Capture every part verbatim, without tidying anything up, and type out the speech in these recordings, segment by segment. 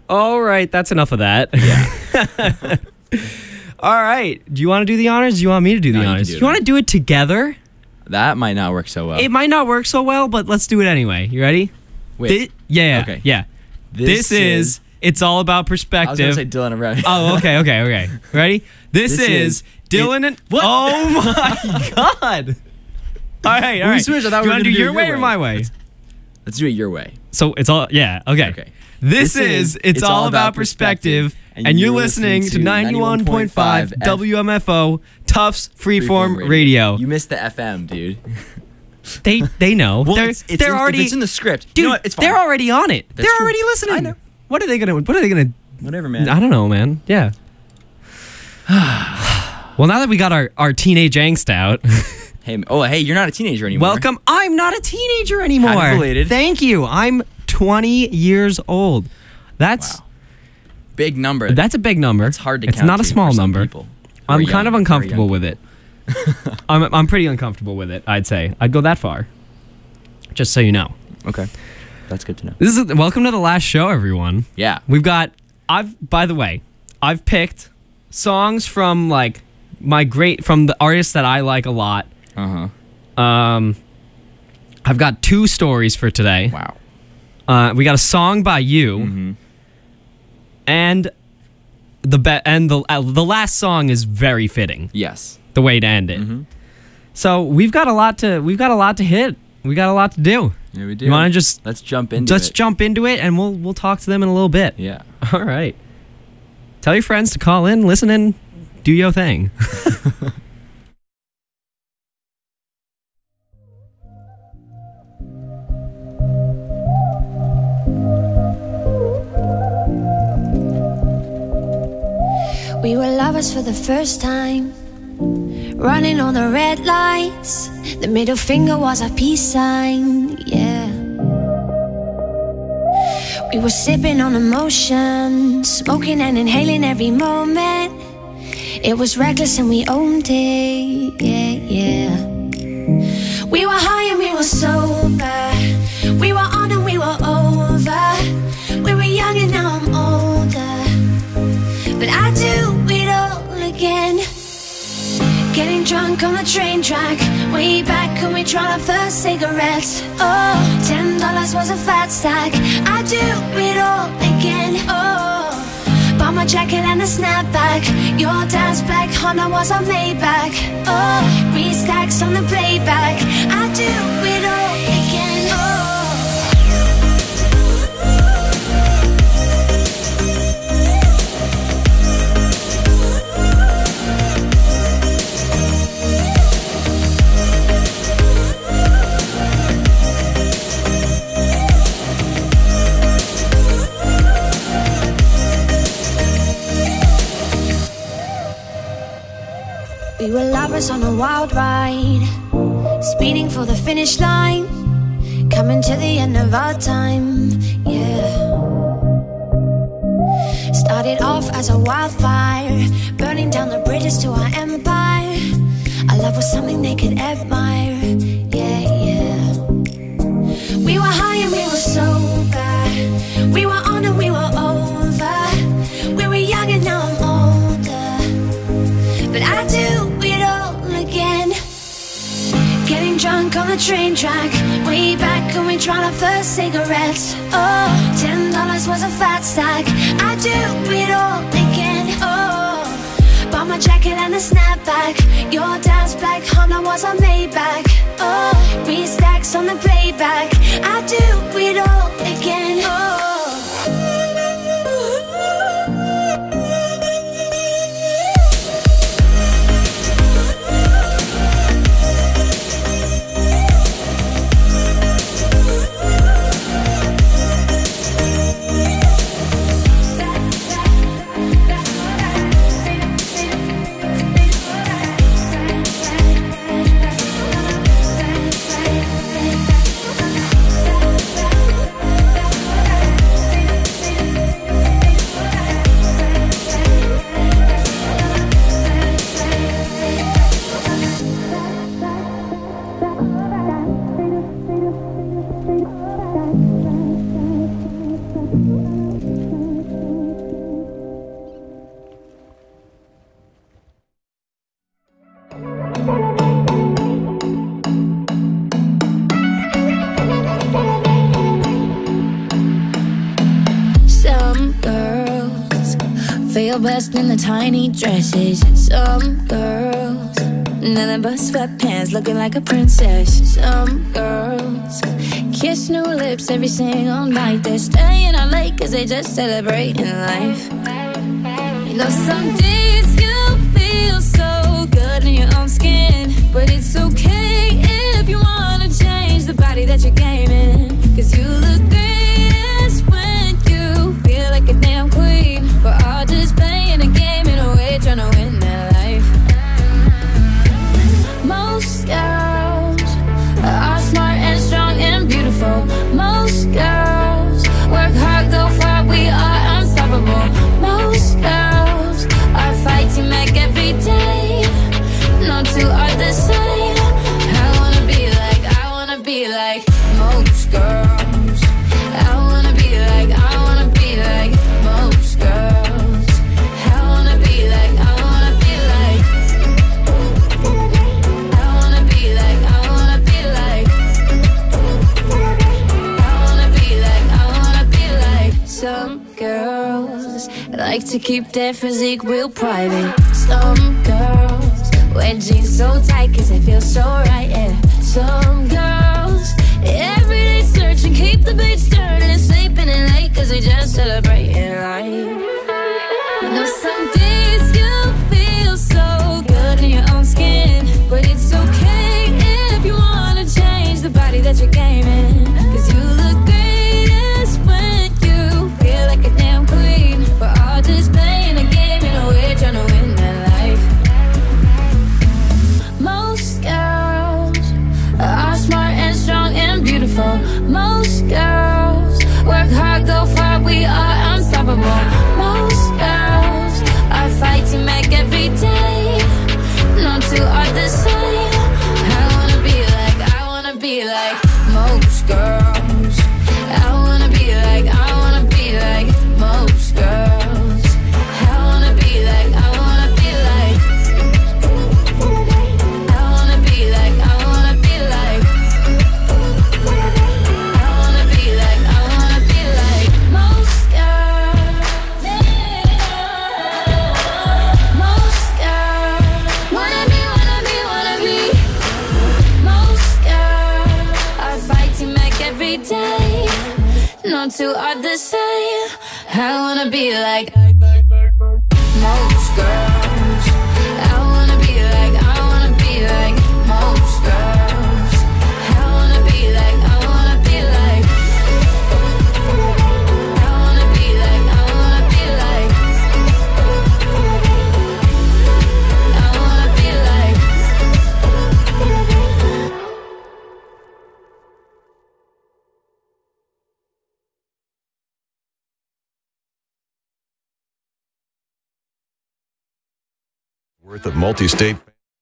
All right, that's enough of that. Yeah. All right. Do you want to do the honors? Do you want me to do the No, you can honors? do Do it. you want to do it together? That might not work so well. It might not work so well, but let's do it anyway. You ready? Wait. Thi- yeah, Okay. yeah. This, is, It's All About I was Perspective. going to say Dylan and Remy. Oh, okay, okay, okay. Ready? This, This is, is Dylan it- and... What? Oh, my God. All right, all We right. switched. I thought do you we were want to gonna do do your your way or way. my way? Let's- Let's do it your way. So it's all... Yeah, okay. Okay. This, This is is It's, All About Perspective, and, you're listening to ninety-one point five F- W M F O, Tufts Freeform Freeform Radio. You missed the F M, dude. They they know. Well, they're it's, it's they're in, already... if it's in the script. Dude, you know what? It's fine. they're already on it. That's they're true. already listening. I know. What are they gonna? What are they gonna? Whatever, man. I don't know, man. Yeah. Well, now that we got our, our teenage angst out, Hey, oh, hey, you're not a teenager anymore. welcome. I'm not a teenager anymore. Happy belated. Thank you. I'm twenty years old. That's Wow. Big number. that's a big number. It's hard to It's count not a to small for some number. people who are I'm young, kind of very uncomfortable young with it. I'm I'm pretty uncomfortable with it. I'd say I'd go that far. Just so you know. people. Okay. That's good to know. This is welcome to the last show, everyone. Yeah. We've got I've by the way, I've picked songs from like my great from the artists that I like a lot. Uh-huh. Um I've got two stories for today. Wow. Uh we got a song by you Mm-hmm. and the be- and the uh, the last song is very fitting. Yes. The way to end it. Mm-hmm. So, we've got a lot to we've got a lot to hit. We got a lot to do. Yeah, we do. You want to just Let's jump into let's it. jump into it and we'll we'll talk to them in a little bit. Yeah. All right. Tell your friends to call in, listen in, do your thing. We were lovers for the first time, running on the red lights. The middle finger was our peace sign, yeah. We were sipping on emotion, smoking and inhaling every moment. It was reckless and we owned it, yeah, yeah. We were high and we were sober, we were on and we were over. We were young and now I'm older, but I do it all again. Getting drunk on the train track, way back when we tried our first cigarettes. Oh, ten dollars was a fat stack. I do it all again. Oh, bought my jacket and a snapback. Your dad's black Honda was a Maybach. Oh, three stacks on the playback. I do it all again. Oh. We were lovers on a wild ride, speeding for the finish line, coming to the end of our time, yeah. Started off as a wildfire, burning down the bridges to our empire. Our love was something they could admire, yeah, yeah. We were high and we were sober, we were on and we were over. We were young and now I'm older, but I do it all again. Getting drunk on the train track, way back when we tried our first cigarettes. Oh, ten dollars was a fat stack. I do it all again. Oh, bought my jacket and a snapback. Your dad's black Honda was a Maybach. Oh, three stacks on the playback. I do it all again. Oh. feel best in the tiny dresses. Some girls, nothing but sweatpants, looking like a princess. Some girls kiss new lips every single night. They're staying out late cause they just celebrating life. You know some days you feel so good in your own skin, but it's okay if you wanna change the body that you're gaming. Cause you look greatest when you feel like a damn queen. We're all just playing a game in a way, trying to win that life. Most girls are smart and strong and beautiful. Most girls work hard, go far, we are unstoppable. Most girls are fighting back every day. No two are the same. I wanna be like, I wanna be like most girls. I wanna be like, I wanna be like most girls. I wanna be like, I wanna be like. I wanna be like, I wanna be like. I wanna be like, I wanna be like. Some girls like to keep their physique real private. Some girls wear jeans so tight cause they feel so right, yeah. Some girls every day searching, keep the beach turning, sleeping in late cause they just celebrating life. You know some days you feel so good in your own skin, but it's okay if you wanna change the body that you're gaming. Cause you look greatest when you feel like a damn queen. We're all just playing a game in a way, trying to win that life. Most girls are smart and strong and beautiful. Most girls work hard, go far, we are unstoppable. Most girls are fighting back every day. No two are the same. I wanna be like, I wanna be like most girls. I wanna be like, I wanna be like most girls. I wanna be like, I wanna be like. I wanna be like, I wanna be like. I wanna be like, I wanna be like most girls. Most girls wanna be, wanna be, wanna be. Most girls are fighting back every day. No two are the same. I wanna be like most girls. I wanna be like, I wanna be like most girls. I wanna be like, I wanna be like. I wanna be like, I wanna be like. I wanna be like. Worth of multi-state.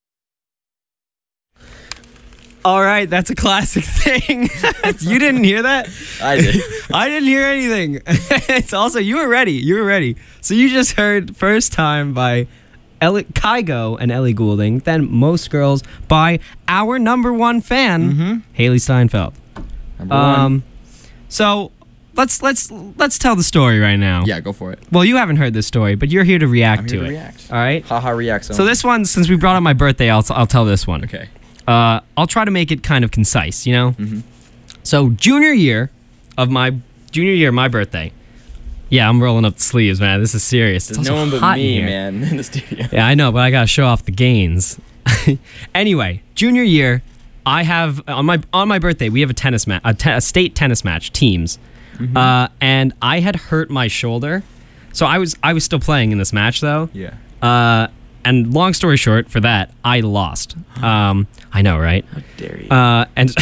All right, that's a classic thing. You didn't hear that? I did. I didn't hear anything. It's also, you were ready. You were ready. So you just heard First Time by Ellie, Kygo and Ellie Goulding, then Most Girls by our number one fan, Mm-hmm. Haley Steinfeld. Number one. Um, so let's let's let's tell the story right now. Yeah, go for it. Well, you haven't heard this story, but you're here to react I'm to here to it. react. All right. Haha react. So this one, since we brought up my birthday, I'll I'll tell this one. Okay. Uh, I'll try to make it kind of concise, you know? Mm-hmm. So, junior year of my, junior year, my birthday. Yeah, I'm rolling up the sleeves, man. This is serious. It's There's no also one but hot in me, here. man, in the studio. Yeah, I know, but I gotta show off the gains. Anyway, junior year, I have, on my on my birthday, we have a tennis match, a, te- a state tennis match, teams. Mm-hmm. Uh, and I had hurt my shoulder. So, I was I was still playing in this match, though. Yeah. Uh, and long story short, for that, I lost. Um, I know, right? How dare you? Uh, and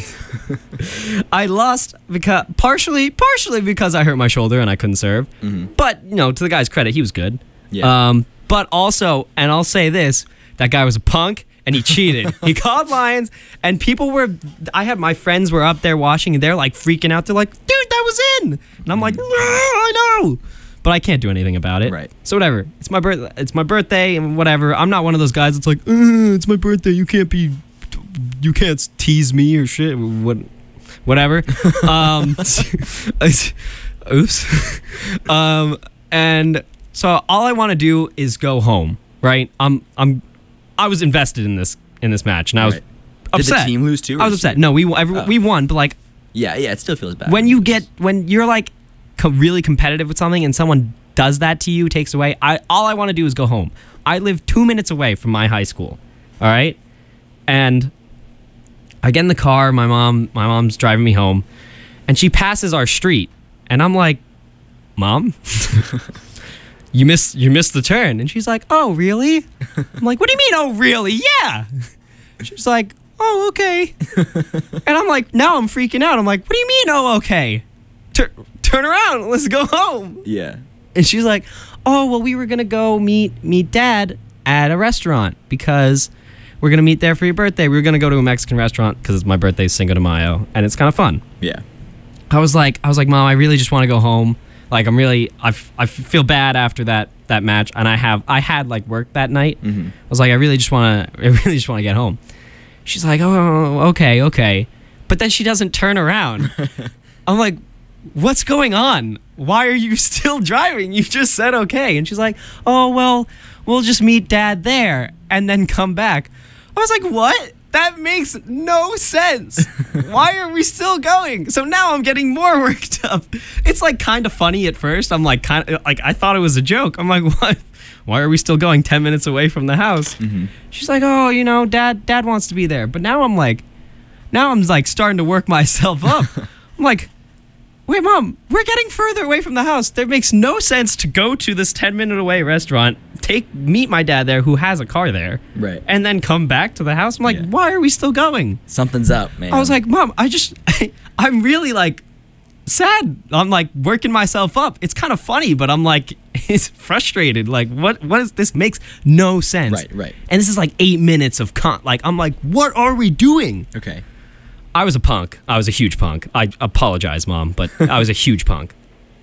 I lost because partially, partially because I hurt my shoulder and I couldn't serve. Mm-hmm. But you know, to the guy's credit, he was good. Yeah. Um, but also, and I'll say this: that guy was a punk and he cheated. He called lines, and people were. I had my friends were up there watching, and they're like freaking out. They're like, "Dude, that was in," and I'm like, "No, I know." But I can't do anything about it. Right. So whatever. It's my birth. It's my birthday, and whatever. I'm not one of those guys that's like, uh, "It's my birthday. You can't be, you can't tease me or shit." What, whatever. um, oops. um, and So all I want to do is go home, right? I'm I'm I was invested in this in this match, and I was Right. upset. Did the team lose too? or I was just upset. you? No, we every, Oh. we won, but like Yeah, yeah, it still feels bad. when you get when you're like co- really competitive with something and someone does that to you, takes away. I all I want to do is go home. I live two minutes away from my high school. All right, and I get in the car. My mom, my mom's driving me home, and she passes our street, and I'm like, "Mom, you missed you missed the turn." And she's like, "Oh, really?" I'm like, "What do you mean? Oh, really? Yeah." She's like, "Oh, okay." And I'm like, now I'm freaking out. I'm like, "What do you mean? Oh, okay? Tur- turn around. Let's go home." Yeah. And she's like, "Oh, well, we were gonna go meet meet Dad at a restaurant because we're gonna meet there for your birthday. We were gonna go to a Mexican restaurant because my birthday's Cinco de Mayo, and it's kind of fun." Yeah. I was like, I was like, "Mom, I really just want to go home. Like, I'm really, I, f- I feel bad after that that match, and I have, I had like work that night. Mhm. I was like, I really just want to, I really just want to get home." She's like, "Oh, okay, okay," but then she doesn't turn around. I'm like, "What's going on? Why are you still driving? You just said okay." And she's like, "Oh, well, we'll just meet Dad there and then come back." I was like, "What? That makes no sense. Why are we still going?" So now I'm getting more worked up. It's like kind of funny at first. I'm like kind of like I thought it was a joke. I'm like, "What? Why are we still going ten minutes away from the house?" Mhm. She's like, "Oh, you know, dad dad wants to be there." But now I'm like now I'm like starting to work myself up. I'm like, "Wait, Mom, we're getting further away from the house. There makes no sense to go to this ten minute away restaurant, take meet my dad there who has a car there, Right. and then come back to the house." I'm like, Yeah. "Why are we still going?" Something's up, man. I was like, "Mom, I just I'm really like sad. I'm like working myself up. It's kind of funny, but I'm like it's frustrated. Like what what is this makes no sense." Right, right. And this is like eight minutes of con like I'm like, "What are we doing?" Okay. I was a punk. I was a huge punk. I apologize, Mom, but I was a huge punk.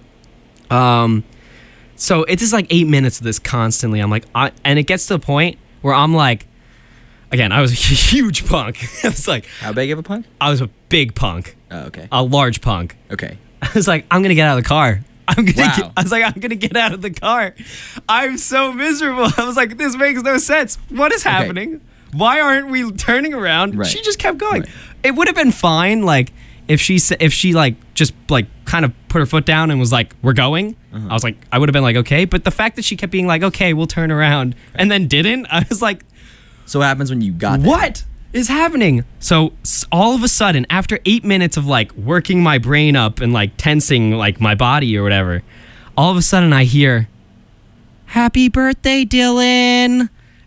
Um, so it's just like eight minutes of this constantly. I'm like, I, and it gets to the point where I'm like, again, I was a huge punk. I was like, How big of a punk? I was a big punk, Oh, okay. a large punk. Okay. I was like, I'm gonna get out of the car. I'm gonna. Wow. Get, I was like, I'm gonna get out of the car. I'm so miserable. I was like, this makes no sense. What is happening? Why aren't we turning around? Right. She just kept going. Right. It would have been fine, like if she sa- if she like just like kind of put her foot down and was like, "We're going." Uh-huh. I was like, I would have been like, okay. But the fact that she kept being like, "Okay, we'll turn around," and then didn't, I was like, So what happens when you got there? what is happening? So s- all of a sudden, after eight minutes of like working my brain up and like tensing like my body or whatever, all of a sudden I hear, "Happy birthday, Dylan."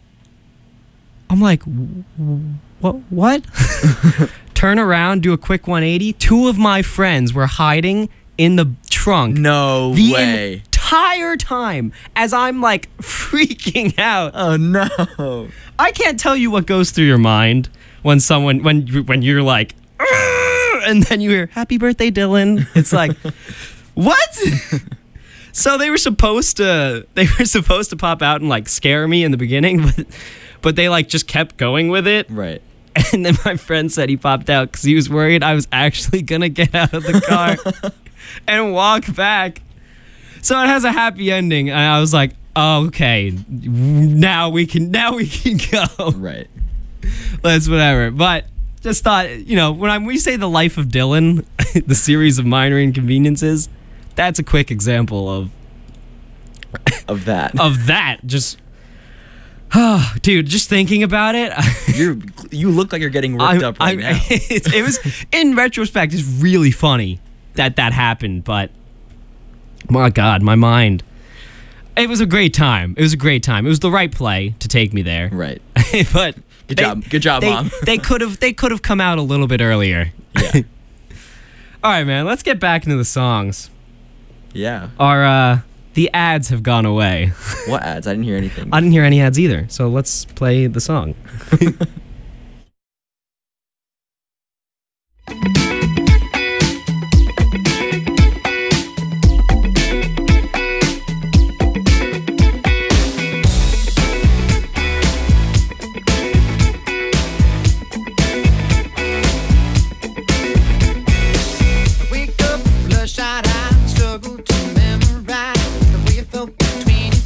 I'm like, what? What? Turn around, do a quick one eighty. Two of my friends were hiding in the trunk No the way. entire time as I'm like freaking out. Oh no. I can't tell you what goes through your mind when someone when you- when you're like, "Argh!" and then you hear "Happy birthday, Dylan." It's like, what? So they were supposed to they were supposed to pop out and like scare me in the beginning, but but they like just kept going with it. Right. And then my friend said he popped out because he was worried I was actually gonna get out of the car and walk back. So it has a happy ending, and I was like, oh, okay, now we can now we can go. Right. Let's whatever. But just thought, you know, when I, when we say the life of Dylan, the series of minor inconveniences, that's a quick example of Of that. of that. Just, oh, dude, just thinking about it. You're you look like you're getting worked I'm- up right I'm- now. It's, it was, in retrospect, it's really funny that that happened, but my God, my mind. It was a great time. It was a great time. It was the right play to take me there. Right. But Good they- job. Good job, they, Mom. they could have they could have come out a little bit earlier. Yeah. All right, man. Let's get back into the songs. Yeah. Our uh, the ads have gone away. What ads? I didn't hear anything. I didn't hear any ads either. So let's play the song. Wake up, bloodshot eyes, struggle to memorize the way it felt between your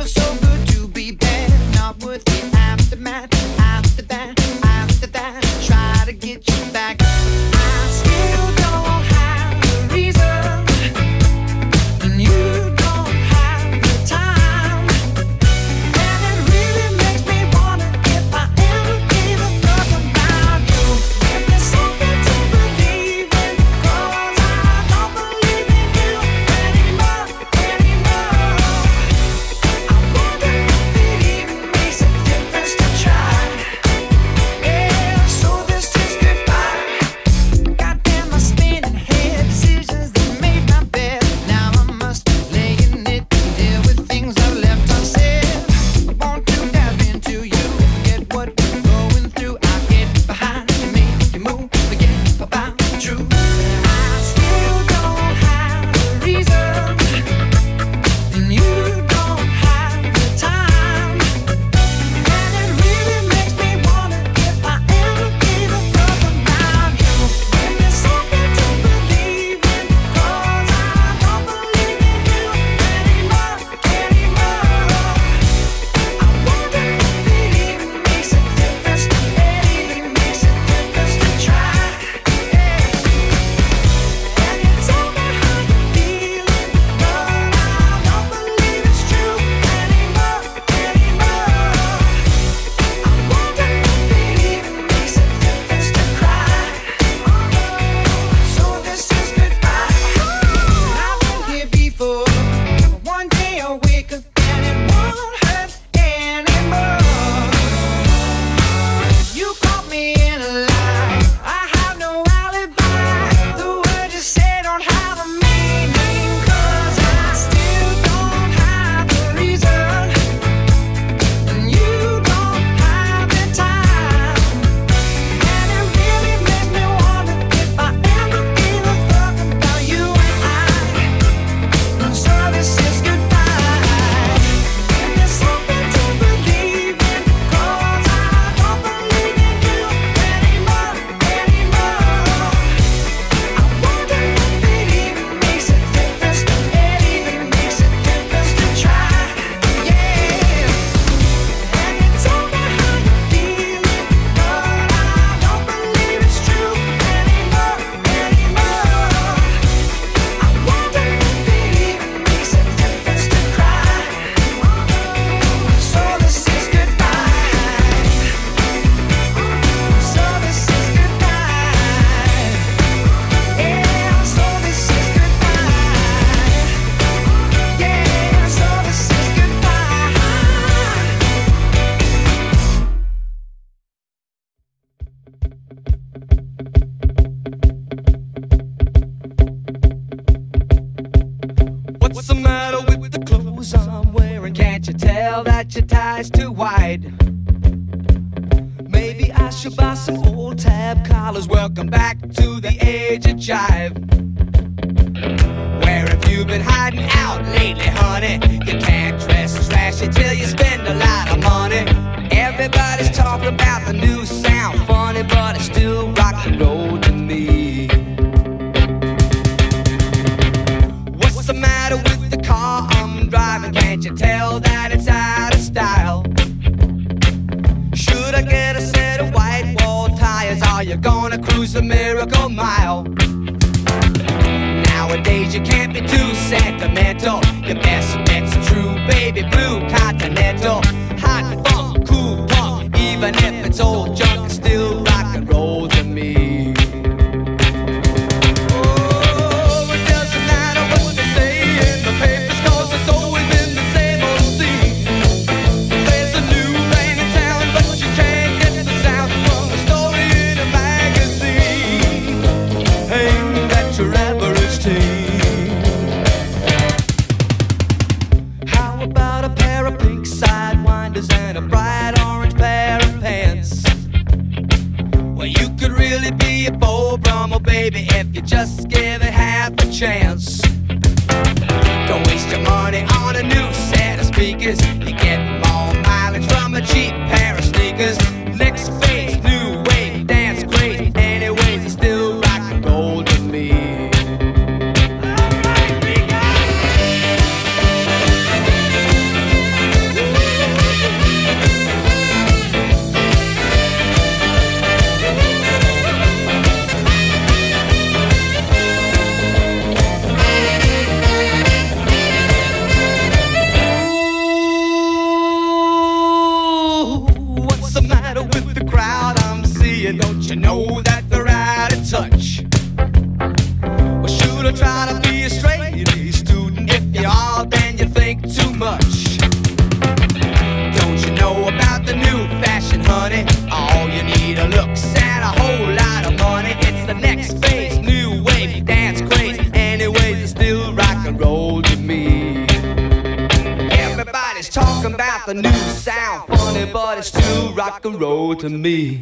tell that your tie's too wide. Maybe I should buy some old tab collars. Welcome back to the age of jive. Where have you been hiding out lately, honey? You can't dress trashy till you spend a lot of money. Everybody's talking about the new sound, funny, but it's still rock and roll to me. What's the matter with the car I'm driving? Can't you tell that it's out of style? Should I get a set of white wall tires? Are you gonna cruise a miracle mile? Nowadays you can't be too sentimental. Your best bet's a true baby blue Continental. Hot funk, cool punk, even if it's old junk, it's still rock and roll to me. Oh, it doesn't matter what they say in the papers, 'cause it's always been the same old scene. There's a new rain in town, but you can't get the sound from a story in a magazine aimed at your average teen. How about a pair of pink sidewinders and a bright orange pair of pants? Well, you could really be a Beau Brummel, baby, if you just give it half a chance. Don't waste your money on a new set of speakers. You get more mileage from a cheap pair of sneakers. Next phase, new wave, dance great. Anyways, it's still rock and roll to me. Everybody's talking about the new sound. Funny, but it's still rock and roll to me.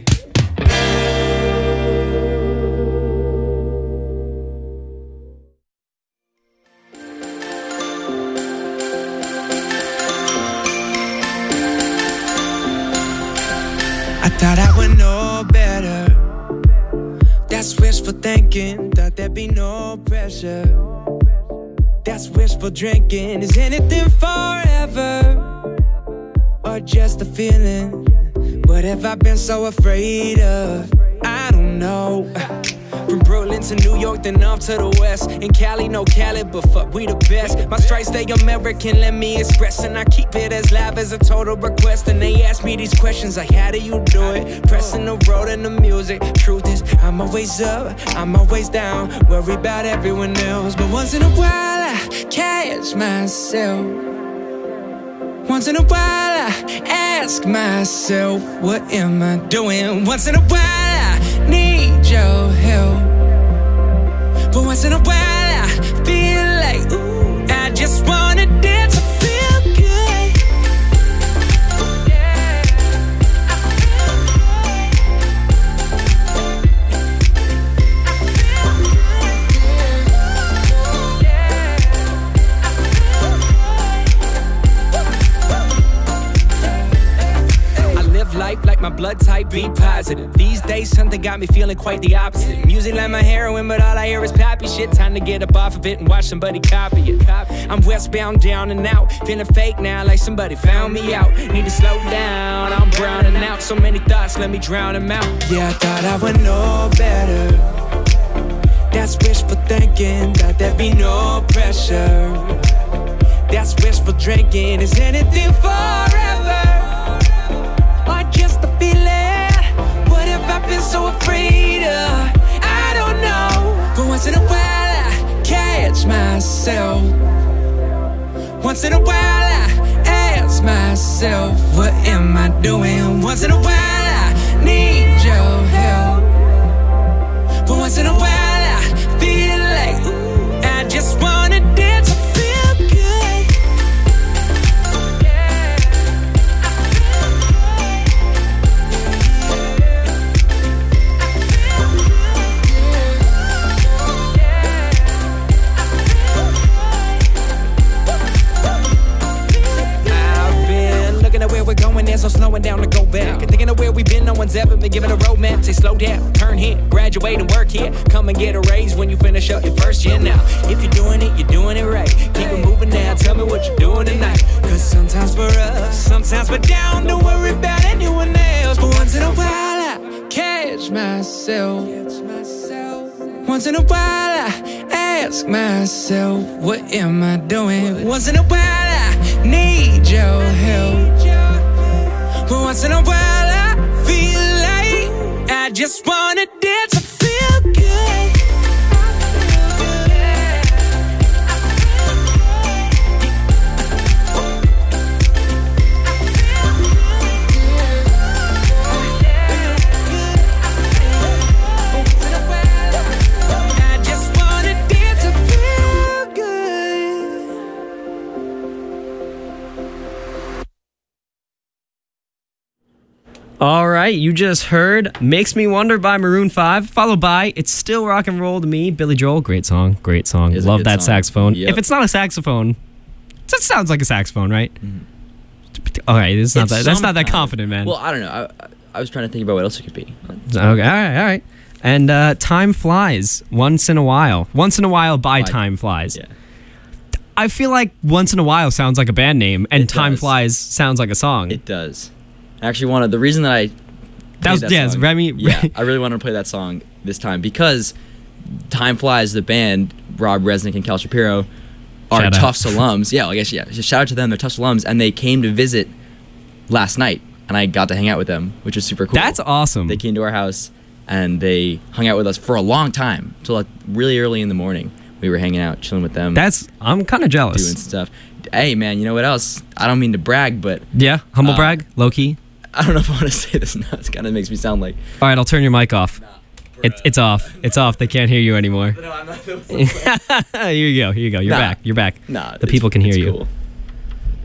I thought I would know better. That's wishful thinking. Thought there'd be no pressure. That's wishful drinking. Is anything forever, or just a feeling? What have I been so afraid of? I don't know. From Brooklyn to New York, then off to the west. In Cali, no Cali, but fuck, we the best. My stripes, they American, let me express. And I keep it as live as a total request. And they ask me these questions like, how do you do it? Pressing the road and the music. Truth is, I'm always up, I'm always down. Worry about everyone else. But once in a while, I catch myself. Once in a while, I ask myself, what am I doing? Once in a while, I need your help. But once in a while, I feel like, ooh, I just wanna dance to feel good. Yeah, I feel life like my blood type be positive. These days something got me feeling quite the opposite. Music like my heroin, but all I hear is pappy shit. Time to get up off of it and watch somebody copy it. I'm westbound, down and out, feeling fake now like somebody found me out. Need to slow down, I'm browning out. So many thoughts, let me drown them out. Yeah, I thought I would know better. That's wishful thinking, thought there'd be no pressure. That's wishful drinking, is anything forever, just a feeling? What have I been so afraid of? I don't know. But once in a while I catch myself. Once in a while I ask myself, what am I doing? Once in a while I need your help. But once in a while I feel like, ooh, I just wanna dance to feel good. We're going there, so slowing down to go back. And thinking of where we've been, no one's ever been given a roadmap. Say slow down, turn here, graduate and work here. Come and get a raise when you finish up your first year now. If you're doing it, you're doing it right. Keep it moving now, tell me what you're doing tonight. Cause sometimes we're up, sometimes we're down. Don't worry about anyone else. But once in a while I catch myself. Once in a while I ask myself, what am I doing? Once in a while I need your help. But once in a while I feel like I just wanna dance to feel good. I just wanna dance to feel good. All right, you just heard Makes Me Wonder by Maroon five, followed by It's Still Rock and Roll to Me, Billy Joel. Great song, great song. It is a Love good that song. saxophone. Yep. If it's not a saxophone, it sounds like a saxophone, right? Mm-hmm. All right, it's not It's that, that's not that somehow- confident, man. Well, I don't know. I, I- I was trying to think about what else it could be. Okay, all right, all right. And uh, Time Flies, Once in a While. Once in a While by By- Time Flies. Yeah. I feel like Once in a While sounds like a band name, and It Time does. Flies sounds like a song. It does. I actually wanted the reason that I That was- played yeah, it's song- Remy- Yeah, I really wanted to play that song this time because Time Flies, the band, Rob Resnick and Cal Shapiro, are Shout out. Tufts alums. Yeah, I guess yeah. Just shout out to them. They're Tufts alums, and they came to visit last night, and I got to hang out with them, which was super cool. That's awesome. They came to our house and they hung out with us for a long time, till like really early in the morning. We were hanging out, chilling with them. That's I'm kind of jealous. doing stuff. Hey man, you know what else? I don't mean to brag, but Yeah, humble Uh, brag, low key. I don't know if I want to say this now. It kind of makes me sound like. All right, I'll turn your mic off. It, it's off. It's off. They can't hear you anymore. No, I'm not. Here you go. Here you go. You're Nah. back. You're back. Nah, The people can hear it's you. Cool.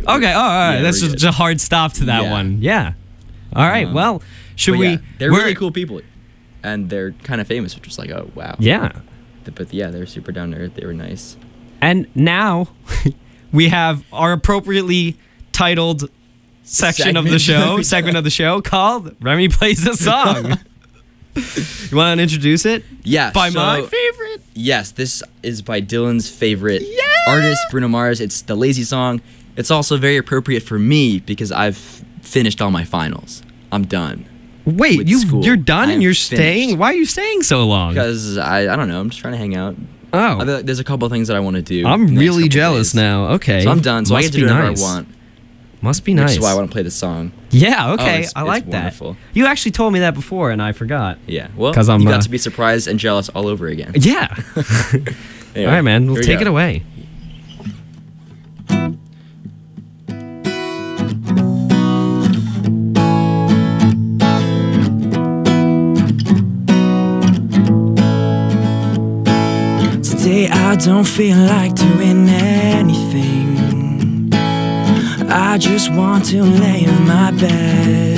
Okay. Oh, all right. Yeah, That's we're just good. a hard stop to that Yeah. one. Yeah. All right. Um, well, should But we? yeah, they're we're- really cool people, and they're kind of famous, which was like, oh wow. Yeah. But yeah, they're super down to earth. They were nice. And now we have our appropriately titled section of the Segment. show, segment of the show called Remy Plays a Song. You want to introduce it? Yeah. By so, my favorite. Yes, this is by Dylan's favorite artist, Bruno Mars. It's the Lazy Song. It's also very appropriate for me because I've finished all my finals. I'm done. Wait, with you school. you're done I and am you're finished. staying? Why are you staying so long? Because I, I don't know. I'm just trying to hang out. Oh. I feel like there's a couple of things that I want to do. I'm next really couple jealous days. now. Okay. So I'm done. So I Must get to be do whatever nice. I want. Must be Which nice. is why I want to play the song. Yeah, okay. Oh, it's- I it's like wonderful. that. You actually told me that before and I forgot. Yeah. Well, 'Cause I'm, you got uh, to be surprised and jealous all over again. Yeah. Anyway, All right, man. We'll here we take go. it away. Today I don't feel like doing anything. I just want to lay in my bed.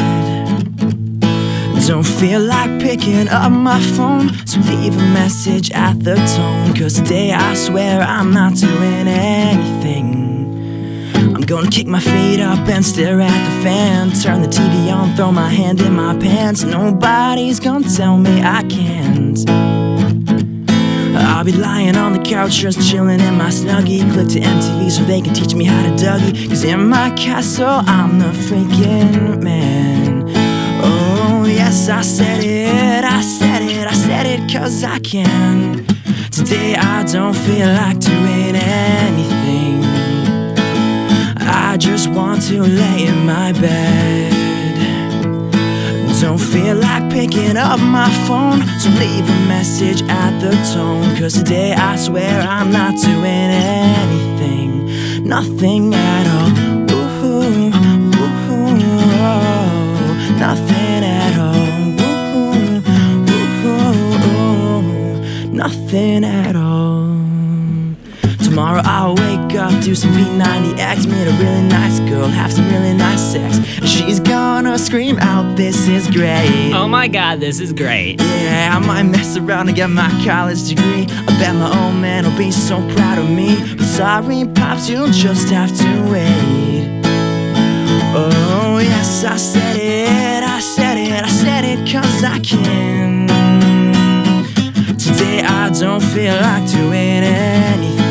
Don't feel like picking up my phone, so leave a message at the tone. Cause today I swear I'm not doing anything. I'm gonna kick my feet up and stare at the fan, turn the T V on, throw my hand in my pants. Nobody's gonna tell me I can't. I'll be lying on the couch just chilling in my Snuggie. Click to M T V so they can teach me how to Dougie. Cause in my castle I'm the freaking man. Oh yes, I said it, I said it, I said it cause I can. Today I don't feel like doing anything. I just want to lay in my bed. Don't feel like picking up my phone, so leave a message at the tone. Cause today I swear I'm not doing anything. Nothing at all. Woohoo, woohoo, oh, nothing at all. Woohoo, woohoo, oh, nothing at all. Tomorrow I'll wake up, do some P ninety X, meet a really nice girl, have some really nice sex. And she's gonna scream out, this is great. Oh my god, this is great. Yeah, I might mess around and get my college degree. I bet my old man will be so proud of me. But sorry, Pops, you'll just have to wait. Oh yes, I said it, I said it, I said it cause I can. Today I don't feel like doing anything.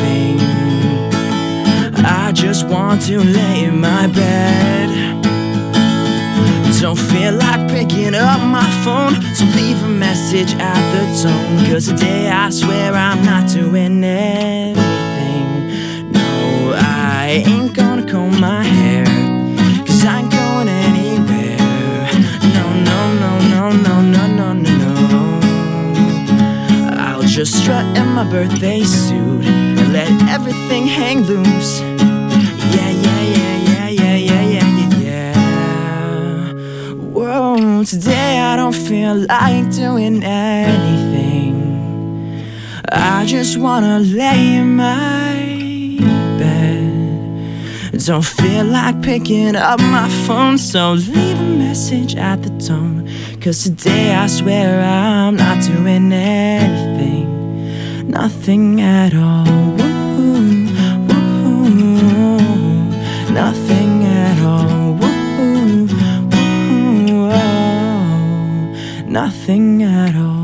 I just want to lay in my bed. Don't feel like picking up my phone, so leave a message at the tone. Cause today I swear I'm not doing anything. No, I ain't gonna comb my hair, cause I ain't going anywhere. No, no, no, no, no, no, no, no, no. I'll just strut in my birthday suit and let everything hang loose. Yeah, yeah, yeah, yeah, yeah, yeah, yeah, yeah, yeah. Whoa, today I don't feel like doing anything. I just wanna lay in my bed. Don't feel like picking up my phone, so leave a message at the tone. Cause today I swear I'm not doing anything. Nothing at all. Woo-hoo, woo-hoo, nothing at all. Woo-hoo, woo-hoo, oh, nothing at all.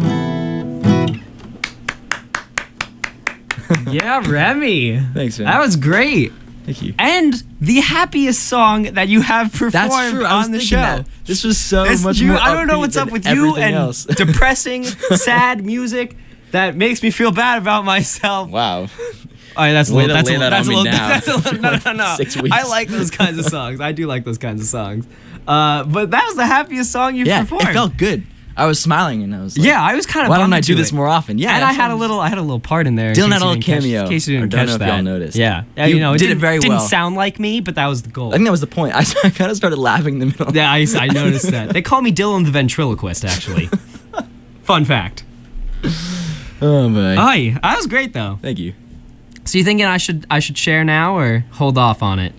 Yeah, Remy. Thanks, man. That was great. Thank you. And the happiest song that you have performed That's true. I was on the thinking show. that. This was so It's much you- more I don't know upbeat what's up than with you everything and else. depressing, sad music that makes me feel bad about myself. Wow. All right, that's a Way little. to That's a lay little. that That's a on me little. now. That's a little. No, no, no. Six weeks. I like those kinds of songs. I do like those kinds of songs. Uh, but that was the happiest song you've Yeah, performed. it felt good. I was smiling and I was like, Yeah, I was kind of. why don't bummed I do to this it. more often? Yeah, and that I had a sounds- little. I had a little part in there. in Dylan case had a you little didn't catch- cameo. In case you I didn't don't catch know if that. y'all noticed. Yeah, yeah. You You know, it did it didn't, very didn't well. sound like me, but that was the goal. I think that was the point. I, I kind of started laughing in the middle. Yeah, I, I noticed that. They call me Dylan the ventriloquist. Actually, fun fact. Oh boy. Hi, that was great though. Thank you. So you thinking I should I should share now or hold off on it?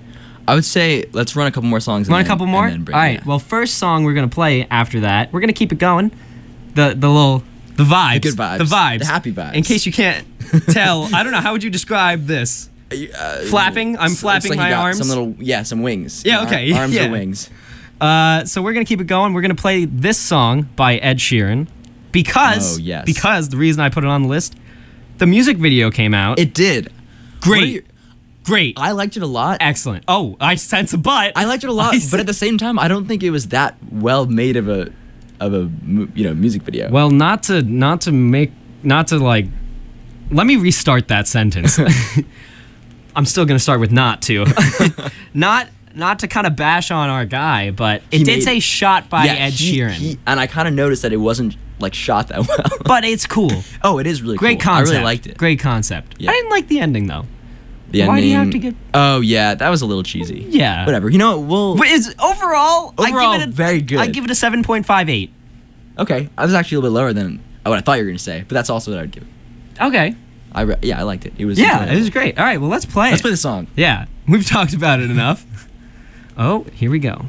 I would say let's run a couple more songs. and Want a then- couple and more? then break, All right. yeah. Well, first song we're gonna play after that. We're gonna keep it going. The the little the vibes. The good vibes. The vibes. The happy vibes. In case you can't tell, I don't know. How would you describe this? Uh, Flapping? I'm it's- flapping it's like my you got arms? Some little, yeah, some wings. Yeah, Ar- okay, Arms yeah. or wings. Uh, so we're gonna keep it going. We're gonna play this song by Ed Sheeran because Oh, yes. because the reason I put it on the list, the music video came out. It did. What are Great, you- great, I liked it a lot. excellent. Oh, I sense a butt. I liked it a lot, I but sen- at the same time, I don't think it was that well made of a of a mu- you know music video. Well, not to not to make not to like. Let me restart that sentence. I'm still gonna start with not to, not not to kind of bash on our guy, but it He did made- say shot by yeah, Ed he- Sheeran. he- and I kind of noticed that it wasn't like shot that well. But it's cool. Oh, it is really Great cool. concept. I really liked it. Great concept. Yeah. I didn't like the ending though. The Why do you have ending- to get- Oh yeah, that was a little cheesy. Yeah. Whatever. You know what? We'll. But it's overall, Overall, I give it a, very good. I give it a seven point five eight. Okay, I was actually a little bit lower than what I thought you were gonna say, but that's also what I'd give it. Okay. I re- yeah, I liked it. It was Yeah, enjoyable. it was great. All right, well let's play. Let's it. play the song. Yeah, we've talked about it enough. Oh, here we go.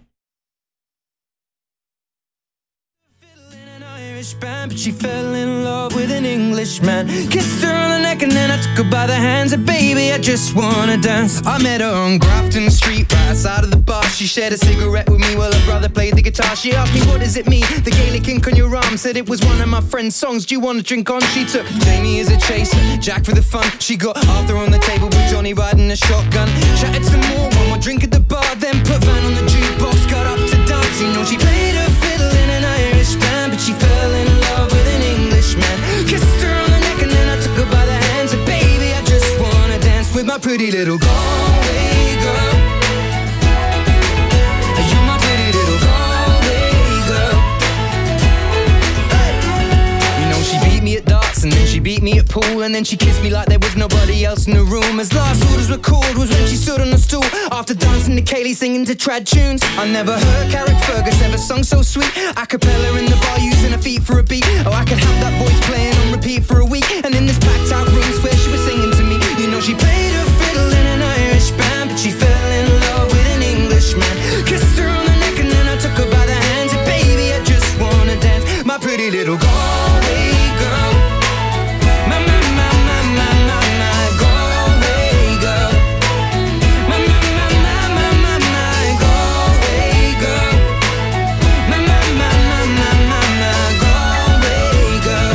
Irish band, but she fell in love with an Englishman. Kissed her on the neck and then I took her by the hands. And baby, I just wanna dance. I met her on Grafton Street, right outside of the bar. She shared a cigarette with me while her brother played the guitar. She asked me, what does it mean? The Gaelic ink on your arm. Said it was one of my friend's songs. Do you want to drink on? She took Jamie as a chaser, Jack for the fun. She got Arthur on the table with Johnny riding a shotgun. Chatted some more, one more drink at the bar. Then put Van on the jukebox, got up to dance. You know she played her fiddle in an Irish band, but she fell in love with an Englishman. Kissed her on the neck and then I took her by the hands. And baby, I just wanna dance with my pretty little Galway girl. You're my pretty little Galway girl. Hey. You know she beat me at darts and then she beat me at pool, and then she kissed me like there was nobody else in the room. As last orders were called was when she stood on the stool after dancing to Kaylee singing to trad tunes. I never heard Carrick Fergus ever sung so sweet. A cappella in the bar using her feet for a beat. Oh, I could have that voice playing on repeat for a week. And in this packed out room where she was singing to me. You know she played her fiddle in an Irish band, but she fell in love with an Englishman. Kissed her on the neck and then I took her by the hands. And baby, I just wanna dance, my pretty little Galway girl. My, my, my, my, my, my, my Galway girl. My, my, my, my, my, my, my Galway girl. My, my, my, my, my, my, my Galway girl.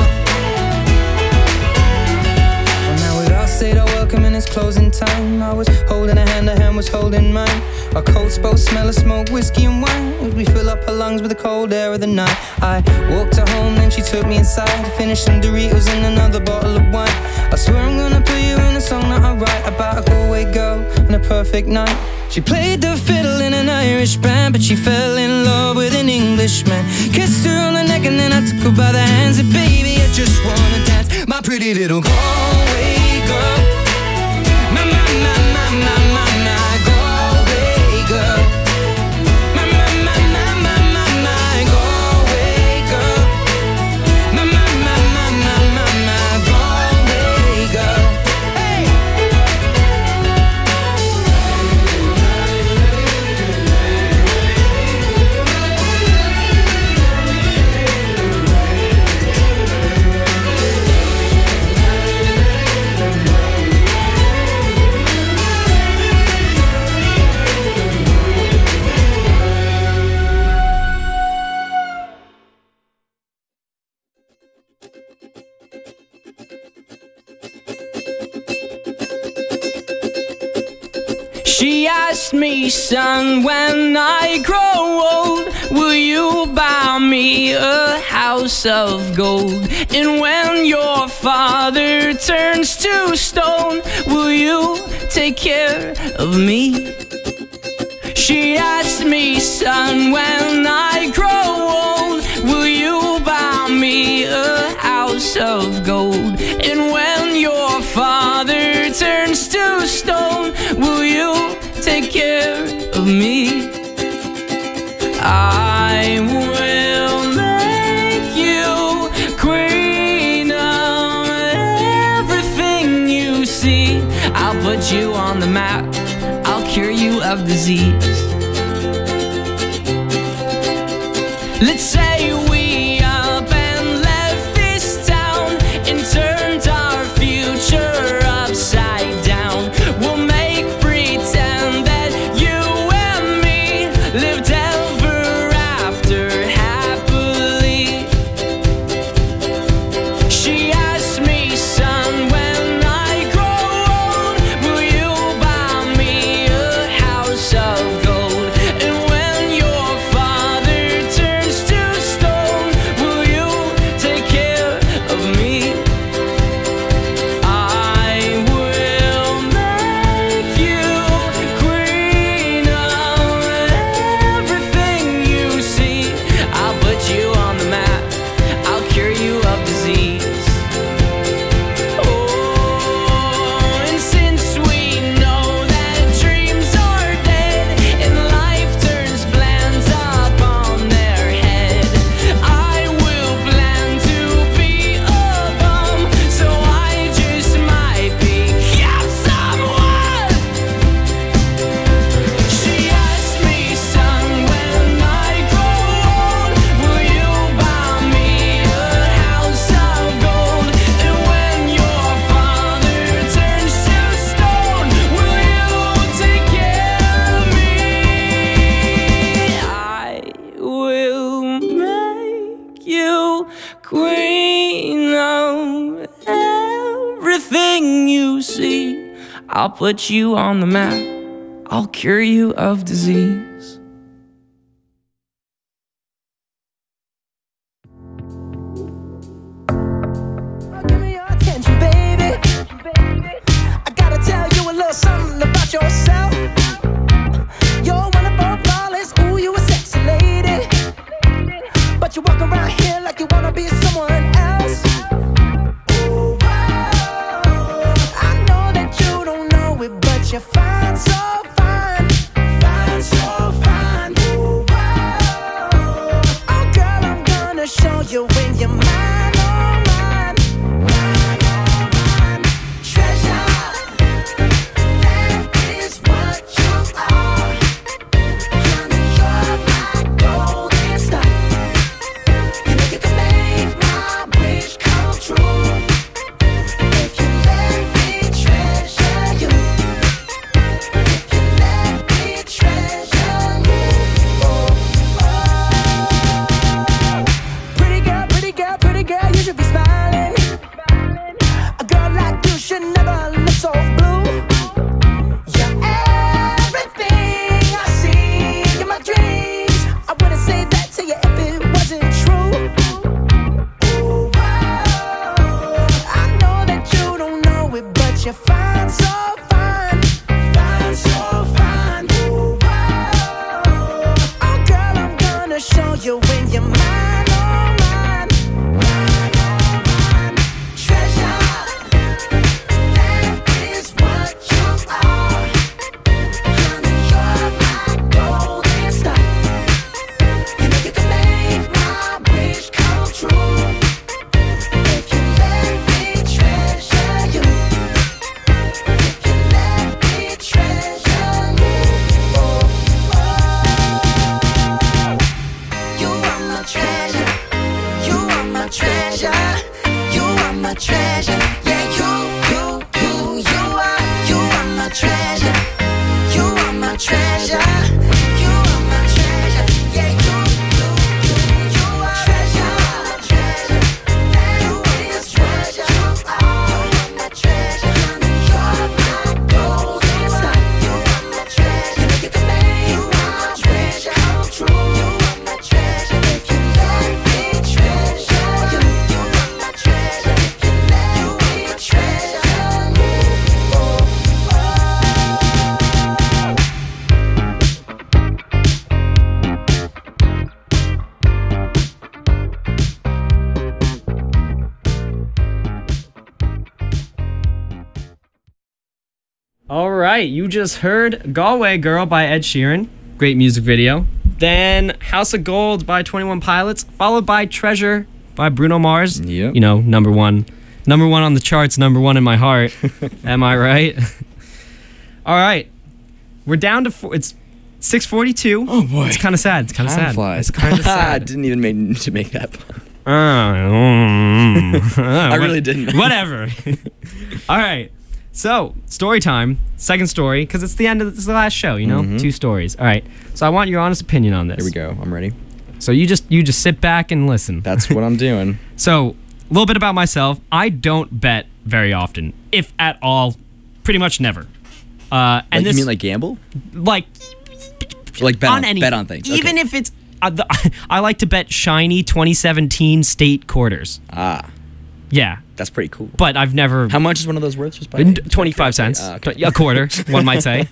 Well, now we'd all said our welcome and it's closing time. I was holding a hand, her hand was holding mine. Our coats both smell of smoke, whiskey and wine, as we fill up her lungs with the cold air of the night. I walked her home, then she took me inside, finished some Doritos and another bottle of wine. I swear I'm gonna put you in a song that I write about a Galway girl and a perfect night. She played the fiddle in an Irish band, but she fell in love with an Englishman. Kissed her on the neck and then I took her by the hands. And baby, I just wanna dance, my pretty little Galway girl. My, my, my, my, my, my, my Galway girl. My, my, my, my, my, my, my Galway girl. My, my, my, my, my, my, my Galway girl. Hey! She asked me, son, when I grow old, will you buy me a house of gold? And when your father turns to stone, will you take care of me? She asked me, son, when I grow old, will you buy me a house of gold? And when your father turns to stone, will you take care of me? I will make you queen of everything you see. I'll put you on the map, I'll cure you of disease. Let's say we up and left this town and turned our future upside down. We'll make pretend that you and me lived ever after happily. She asked me, son, when I grow old, will you buy me a house of gold? And when your father turns to stone, will you take care of me? I will make you queen of everything you see. I'll put you on the map, I'll cure you of disease. Oh, and since we know that dreams are dead and life turns plans up on their head, I will plan to be a bum, so I just might become someone. She asked me, son, when I grow old, will you buy me a house of gold? And when your father turns to stone, will you take care of me? I will make you queen of everything you see. I'll put you on the map, I'll cure you of disease. Give me your attention, baby. I gotta tell you a little something about yourself. You're wonderful, flawless, ooh, you a sexy lady. But you walk around here like you wanna be someone else. Ooh, wow. I know that you don't know it, but you're fine, so fine. Fine, so fine. Ooh, wow. Oh, girl, I'm gonna show you when you're mine, oh, mine. Mine, oh, mine. Treasure, that is what you are. Honey, you're my golden star. You know you can make my wish come true if you let me treasure you. If you let me treasure you. Oh, oh. Pretty girl, pretty girl, pretty girl, you should be smiling. A girl like you should never look so blue. You're everything I see in my dreams. I wouldn't say that to you if it wasn't true. Ooh, wow. I know that you don't know it, but you're fine, so fine. Fine, so fine. Ooh, wow. Oh, girl, I'm gonna show you when you're mine, oh, mine. Mine, oh, mine. Treasure, that is what you are. Honey, you're my golden star. You know you can make my wish come true if you let me treasure you. If you let me treasure you. Oh, oh. You are my treasure. You are my treasure. You are my treasure. Yeah, you, you, you, you are. You are my treasure. You are my treasure. You are my treasure. Yeah, you, you, you, you are. Treasure, treasure. You is treasure. You are my treasure. Honey, you're my golden star. You are my treasure. You know you can make my wish come true. You are my treasure. If you let me treasure you. You are my treasure. If you let me treasure you. Oh, oh. All right, you just heard Galway Girl by Ed Sheeran. Great music video. Then House of Gold by twenty-one Pilots, followed by Treasure by Bruno Mars. Yep. You know, number one. Number one on the charts, number one in my heart. Am I right? All right. we're down to four, it's six forty-two. Oh, boy. It's kind of sad. It's kind of Time sad. flies. It's kind of I sad. didn't even make to make that. Uh, mm, I what- really didn't. Whatever. All right. So, story time. Second story, because it's the end of the, it's the last show, you know? Mhm. Two stories. All right. So, I want your honest opinion on this. Here we go. I'm ready. So, you just you just sit back and listen. That's what I'm doing. So, a little bit about myself. I don't bet very often, if at all, pretty much never. Uh, and Like, this, you mean like gamble? like Like bet on, any, bet on things. even Okay. if it's. Uh, the, I like to bet shiny twenty seventeen state quarters. Ah, Yeah, that's pretty cool. but I've never. How much is one of those worth? Just by N- twenty-five cents. Ah, okay. Tw- A quarter, one might say.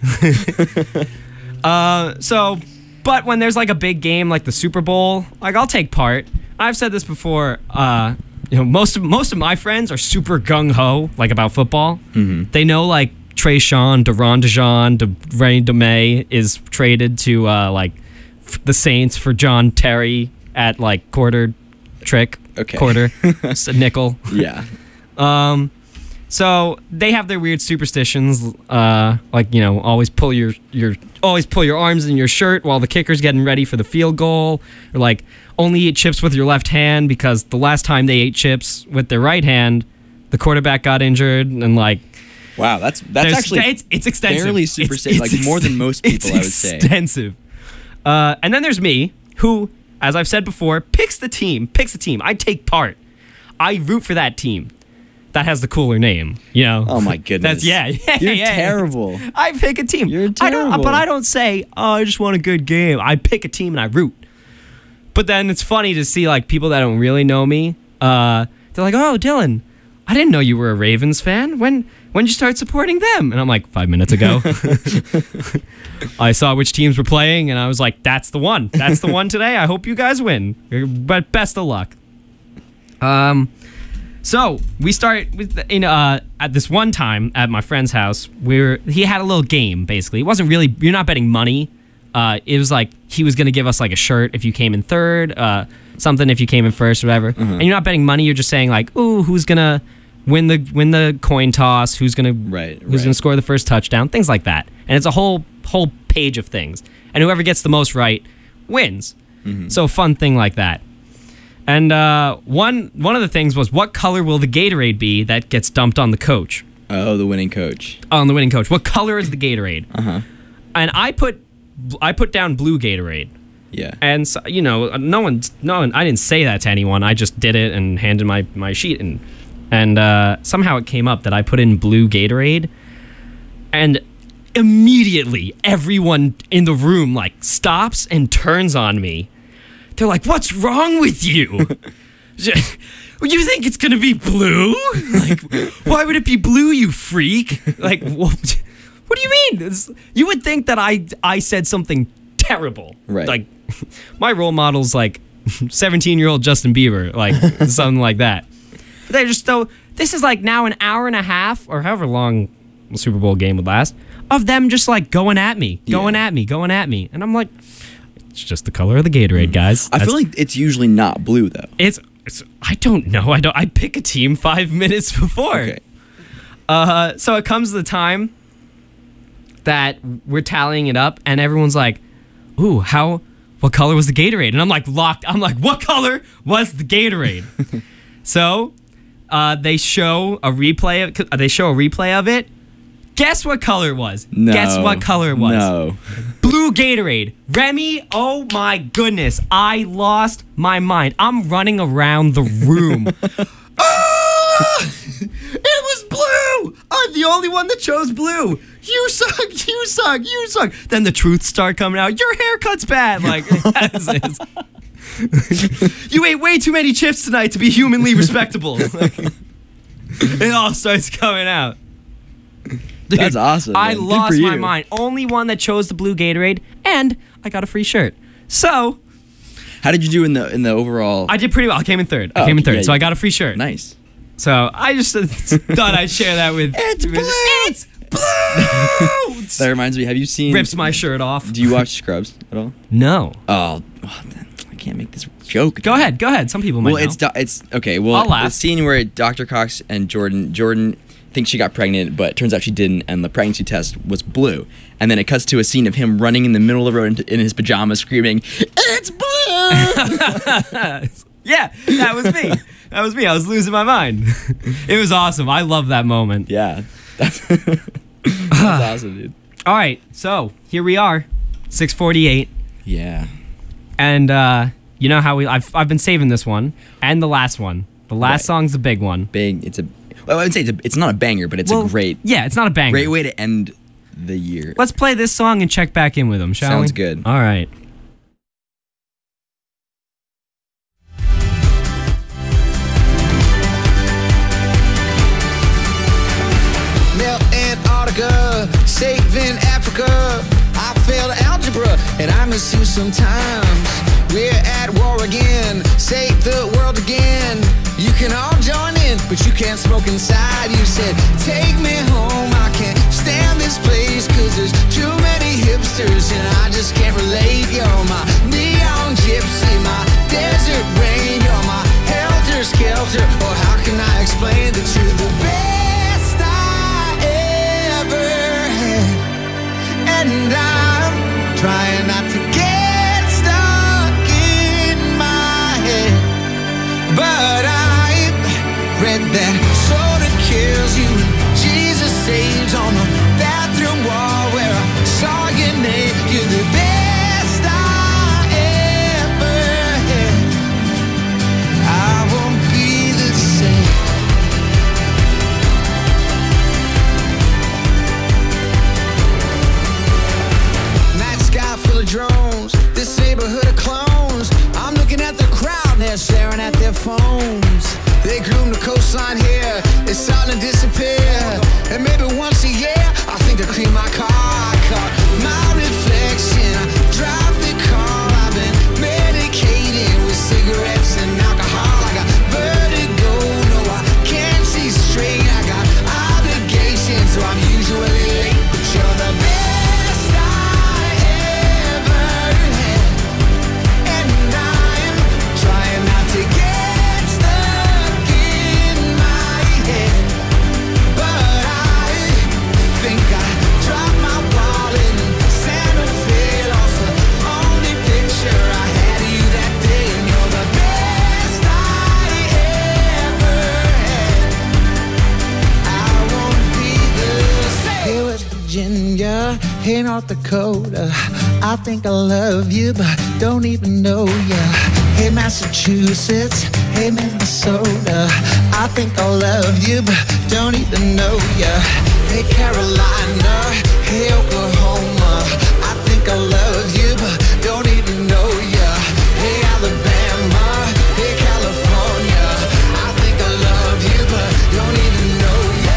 uh, so, but when there's like a big game like the Super Bowl, like I'll take part. I've said this before. Uh, you know, most of most of my friends are super gung ho like about football. Mhm. They know like Trayshawn, Deron DeJean, DeRay DeMay is traded to uh, like f- the Saints for John Terry at like quarter trick, Okay. quarter, s- nickel. Yeah. Um, so they have their weird superstitions, uh, like you know, always pull your your always pull your arms in your shirt while the kicker's getting ready for the field goal, or like only eat chips with your left hand because the last time they ate chips with their right hand, the quarterback got injured, and like Wow, that's that's there's- actually it's, it's extensive, fairly It's- superstitious, like it's more ex- than most people, I would it's say. extensive. Uh, and then there's me, who, as I've said before, picks the team, picks the team. I take part. I root for that team. That has the cooler name, you know. Oh my goodness. That's yeah, yeah, You're yeah. terrible. I pick a team. You're I don't, terrible. but I don't say, "Oh, I just want a good game." I pick a team and I root. But then it's funny to see like people that don't really know me. Uh, they're like, "Oh, Dylan, I didn't know you were a Ravens fan. When when did you start supporting them?" And I'm like, five minutes ago. I saw which teams were playing, and I was like, "That's the one. That's the one today. I hope you guys win. But best of luck." Um. So we start with you know uh, at this one time at my friend's house where he had a little game. Basically, it wasn't really you're not betting money. Uh, it was like he was gonna give us like a shirt if you came in third, uh, something if you came in first, or whatever. And you're not betting money. You're just saying like, ooh, who's gonna win the win the coin toss? Who's gonna Right, Who's right. gonna score the first touchdown? Things like that. And it's a whole whole page of things. And whoever gets the most right wins. So fun thing like that. And uh, one one of the things was, what color will the Gatorade be that gets dumped on the coach, Oh, the winning coach. on the winning coach? What color is the Gatorade? Uh huh. And I put I put down blue Gatorade. Yeah. And so, you know, no one, no one, I didn't say that to anyone. I just did it and handed my my sheet in, and uh, somehow it came up that I put in blue Gatorade, and immediately everyone in the room like stops and turns on me. They're like, "What's wrong with you? You think it's gonna be blue? Like, why would it be blue, you freak? Like, what, what do you mean? It's- you would think that I I said something terrible, Right. Like, my role model's like seventeen-year-old Justin Bieber, like something like that. But they're just so. This is like now an hour and a half, or however long the Super Bowl game would last, of them just like going at me, going Yeah. at me, going at me, and I'm like, it's just the color of the Gatorade, guys. I That's- feel like it's usually not blue though. it's, it's I don't know. I don't I pick a team five minutes before. Okay. Uh so it comes to the time that we're tallying it up and everyone's like, "Ooh, how what color was the Gatorade?" And I'm like locked. I'm like, "What color was the Gatorade?" So, uh they show a replay of, they show a replay of it. Guess what color it was? No. Guess what color it was? No. Blue Gatorade. Remy, oh my goodness. I lost my mind. I'm running around the room. Ah! It was blue! I'm the only one that chose blue. You suck, you suck, you suck. Then the truths start coming out. Your haircut's bad. Like, as is. You ate way too many chips tonight to be humanly respectable. Like, it all starts coming out. Dude, That's awesome, I man. Good lost for my you. mind. Only one that chose the blue Gatorade, and I got a free shirt. So How did you do in the in the overall? I did pretty well. I came in third. I Oh, came in third, yeah, so I you- got a free shirt. Nice. So I just uh, thought I'd share that with. It's with- blue! It's blue. That reminds me. Have you seen? Rips my shirt off. Do you watch Scrubs at all? No. Oh, well, then I can't make this joke. Go ahead. Go ahead. Some people might Well, know. it's do- it's okay. Well, I'll laugh. the scene where Doctor Cox and Jordan Jordan thinks she got pregnant, but it turns out she didn't, and the pregnancy test was blue. And then it cuts to a scene of him running in the middle of the road in, in his pajamas, screaming, "It's blue!" Yeah, that was me. That was me. I was losing my mind. It was awesome. I love that moment. Yeah, that's, that's awesome, dude. All right, so here we are, six forty-eight, Yeah. and uh, you know how we I've I've been saving this one and the last one. The last Right. song's the big one. Big. It's a. Well, I would say it's, a, it's not a banger, but it's Well, a great, Yeah, it's not a banger. great way to end the year. Let's play this song and check back in with them, shall we? Sounds good. All right. Melt Antarctica, saving Africa. I failed algebra and I miss you sometimes. We're at war again, save the world again. You can all join in, but you can't smoke inside. You said, take me home, I can't stand this place, cause there's too many hipsters and I just can't relate. You're my neon gypsy, my desert rain. You're my helter-skelter, or how can I explain that you're the best I ever had? And I'm trying not to get stuck in my head, but I've read that soda kills you and Jesus saves on the bathroom wall where I saw your name. You're the best I ever had. I won't be the same. Night sky full of drones, this neighborhood of clones. I'm looking at the crowd and they're staring at their phones. They groom the coastline here, it's starting to disappear. And maybe once a year, I think to clean my car. I caught my reflection, I drive the car. I've been medicated with cigarettes and alcohol. I got vertigo, no I can't see straight. I got obligations, so I'm usually late. But you're the best I ever had, and I'm trying not to get stuck in my head, but I think I dropped my wallet in Santa Fe. Lost the only picture I had of you that day, and you're the best I ever had. I won't be the same. Hey, West Virginia, hey, North Dakota, I think I love you, but don't even know ya. Hey, Massachusetts, hey, Minnesota, I think I love you, but don't even know ya. Hey, Carolina, hey, Oklahoma, I think I love you, but don't even know ya. Hey, Alabama, hey, California, I think I love you, but don't even know ya.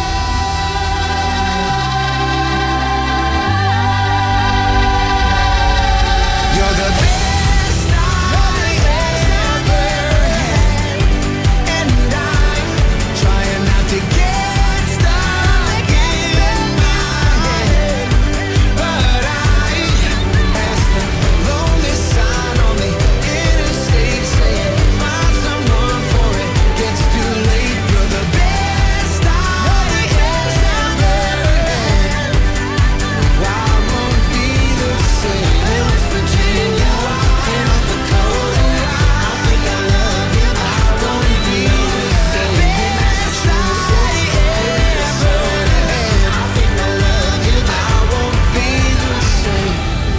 You're the best I ever had, and I'm trying not to get stuck in my head, but I passed the lonely sign on the interstate saying, find someone for it gets too late. You're the best I ever had. I won't be the same. West Virginia, North Dakota, I think I love you, but I won't be the same. Best I ever had. I think I love you, but I won't be the same.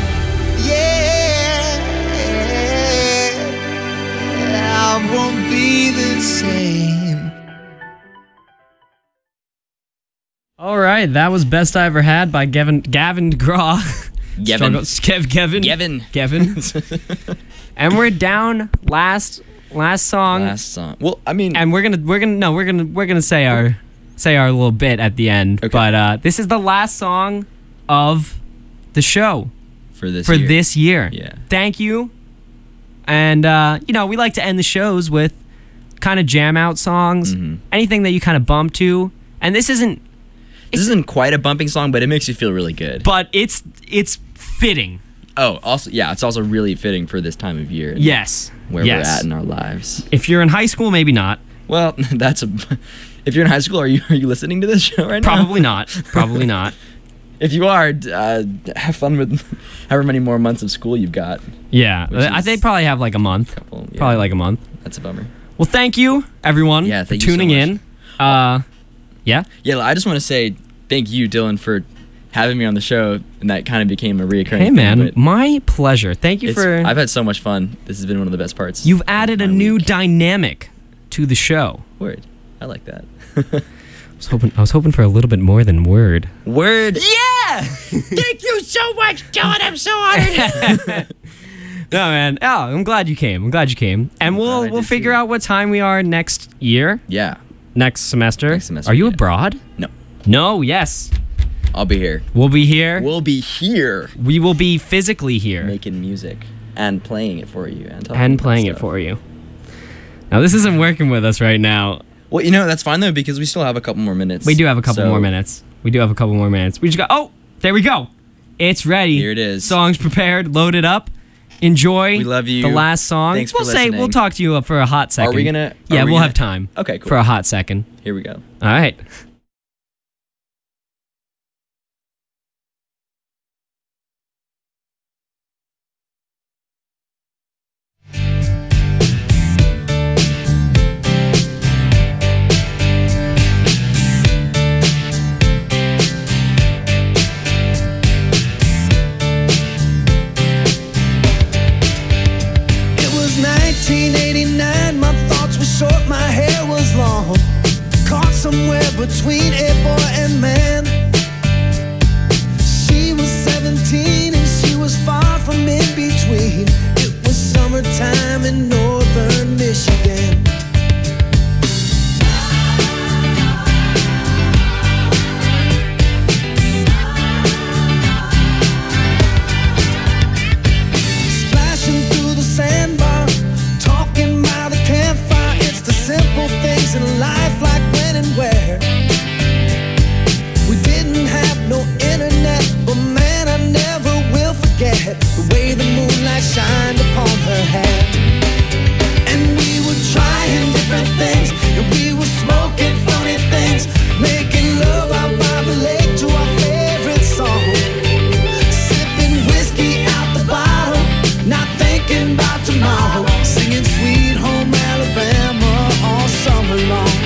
Yeah, I won't be the same. All right, that was Best I Ever Had by Gavin Gavin DeGraw. Gavin. Struggle- Kev, Kevin. Gavin. Kevin. And we're down last last song. Last song. Well, I mean, And we're gonna we're gonna no we're gonna we're gonna say our say our little bit at the end. Okay. But uh, this is the last song of the show for this for year. this year. Yeah. Thank you. And uh, you know, we like to end the shows with kind of jam out songs, Mhm. anything that you kind of bump to. And this isn't, This isn't quite a bumping song, but it makes you feel really good. but it's it's fitting. Oh, also, yeah, it's also really fitting for this time of year. and Yes. Where yes. we're at in our lives. If you're in high school, maybe not. Well, that's a. If you're in high school, are you are you listening to this show right now? Probably not. Probably not. If you are, uh, have fun with however many more months of school you've got. Yeah, Which I is think probably have like a month. Couple, yeah. Probably like a month. That's a bummer. Well, thank you everyone Yeah, for thank you so tuning much. in. Uh, yeah. Yeah, I just want to say thank you, Dylan, for having me on the show, and that kind of became a reoccurring. Hey thing, man, but my pleasure. Thank you it's- for. I've had so much fun. This has been one of the best parts. You've of added a my new week. dynamic to the show. Word. I like that. I was hoping. I was hoping for a little bit more than word. Word. Yeah. Thank you so much, Dylan. I'm so honored. No man. Oh, I'm glad you came. I'm glad you came. And I'm glad we'll I we'll did figure too. out what time we are next year, Yeah. next semester. Next semester, Are you yeah. abroad? No. No. Yes. I'll be here. We'll be here. We'll be here we will be physically here making music and playing it for you and talking and about playing it stuff. for you. Now this isn't working with us right now. Well, you know, that's fine though because we still have a couple more minutes. We do have a couple So, more minutes. We do have a couple more minutes. We just got. Oh, there we go. It's ready. Here it is. Songs prepared. Loaded up. Enjoy. We love you. The last song. Thanks for we'll say we'll listening. talk to you for a hot second. Are we gonna? Yeah, are we we'll gonna- have time. Okay, cool. For a hot second. Here we go. All right. It was nineteen eighty-nine, my thoughts were short, my hair was long. Caught somewhere between a boy and man. She was seventeen and she was far from in between. It was summertime in northern Michigan. Splashing through the sandbar, talking by the campfire. It's the simple things in life, like when and where. We didn't have no internet, but man, I never will forget the way the moonlight shined upon her hair. And we were trying different things, and we were smoking funny things, making love out by the lake to our favorite song. Sipping whiskey out the bottle, not thinking about tomorrow. Singing Sweet Home Alabama all summer long.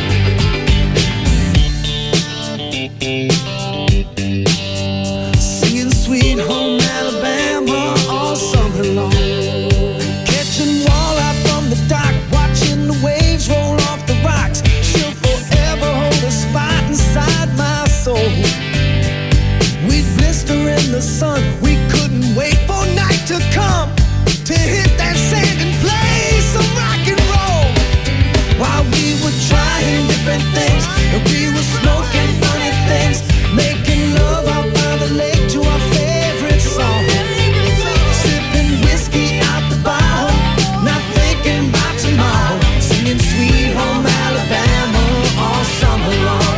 Singing Sweet Home Alabama all summer long. Catching walleye from the dock, watching the waves roll off the rocks. She'll forever hold a spot inside my soul. We'd blister in the sun, we couldn't wait for night to come to hit that sand and play some rock and roll. While we were trying different things, and we were smoking funny things, making love out by the lake to our favorite song. Sipping whiskey out the bottle, not thinking about tomorrow. Singing Sweet Home Alabama all summer long.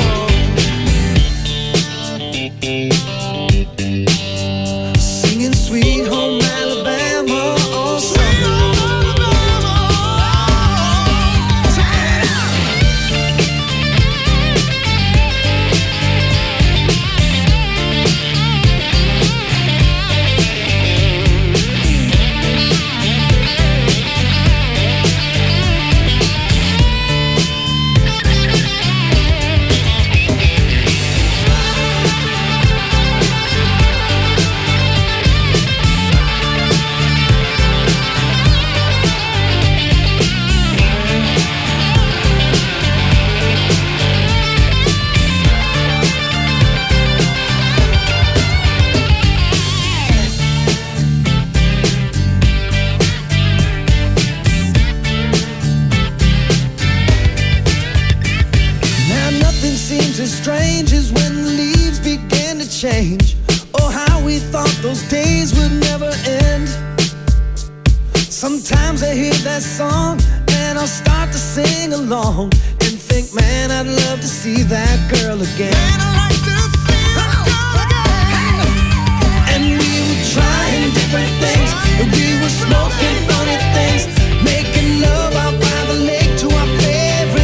Singing Sweet Home Alabama all summer long. Now nothing seems as strange as when the leaves begin to change. Oh, how we thought those days would never end. Sometimes I hear that song and I'll start to sing along and think, man, I'd love to see that girl again. Man, I'd like to see that girl again. And we were trying different things, and we were smoking funny things, making love out by the lake to our favorite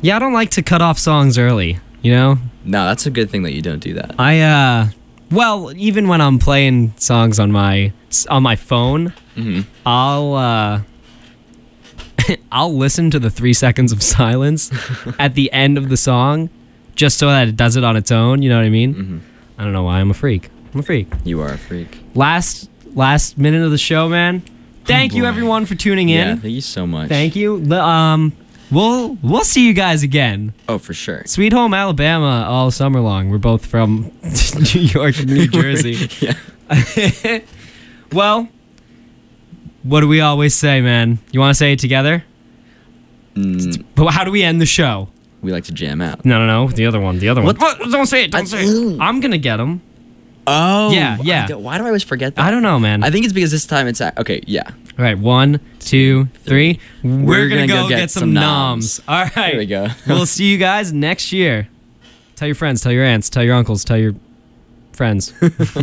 Yeah, I don't like to cut off songs early, you know? No, that's a good thing that you don't do that. I, uh, well, even when I'm playing songs on my, on my phone, Mm-hmm. I'll, uh, I'll listen to the three seconds of silence at the end of the song just so that it does it on its own, you know what I mean? Mm-hmm. I don't know why I'm a freak. I'm a freak. You are a freak. Last, last minute of the show, man. Thank Oh, you boy. everyone for tuning in. Yeah, thank you so much. Thank you. The- Um, we'll we'll see you guys again. Oh, for sure. Sweet Home Alabama all summer long. We're both from New York and New Jersey. Yeah. Well, what do we always say, man? You want to say it together? Mm, But how do we end the show? we like to jam out. No, no, no. The other one. The other one. What? What? Don't say it. Don't say it. I'm gonna get them. Oh. Yeah, yeah. I don't- why do I always forget that? I don't know, man. I think it's because this time it's at, okay. Yeah. All right, one, two, three. We're, We're gonna, gonna go, go get, get some some noms. noms. All right. There we go. We'll see you guys next year. Tell your friends, tell your aunts, tell your uncles, tell your friends.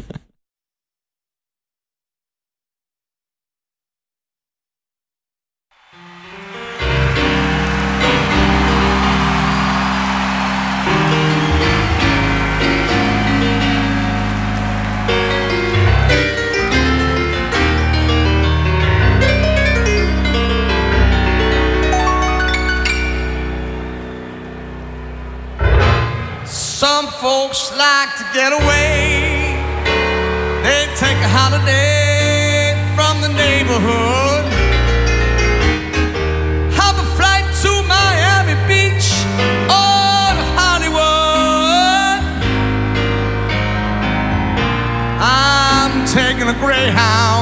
Some folks like to get away. They take a holiday from the neighborhood. Have a flight to Miami Beach or to Hollywood. I'm taking a Greyhound